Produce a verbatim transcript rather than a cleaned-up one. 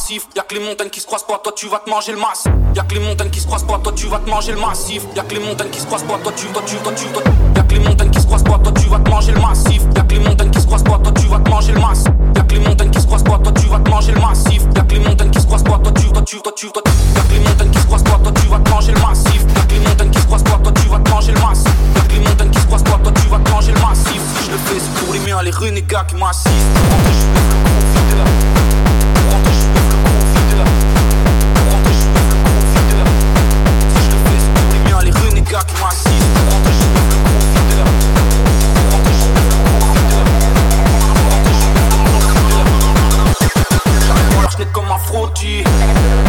massif. Y'a que les montagnes qui se croisent pas, toi tu vas te manger le massif. Y'a que les montagnes qui se croisent pas, toi tu vas te manger le massif. Y'a que les montagnes qui se croisent pas, toi tu, toi tu, toi tu, toi. Y'a que les montagnes qui se croisent pas, toi tu vas te manger le massif. Y'a que les montagnes qui se croisent pas, toi tu vas te manger le massif. Y'a que les montagnes qui se croisent pas, toi tu vas te manger le massif. Y'a que les montagnes qui se croisent pas, toi tu, toi tu, toi tu, toi. Y'a que les montagnes qui se croisent pas, toi tu vas te manger le massif. Y'a que les montagnes qui se croisent pas, toi tu vas te manger le massif. Y'a que les montagnes qui se croisent pas, toi tu vas te manger le massif. Si je le fais c'est pour les miens, les renégats qui m'assistent. Pour rentrer je suis le gros vide là. Pour rentrer je suis le gros vide là. Si je le fais c'est pour les miens, les renégats qui m'assistent. Pour rentrer je suis le gros vide là. Pour rentrer je suis le gros vide là. Pour rentrer je suis le gros vide là. J'arrive en large net comme un frottis.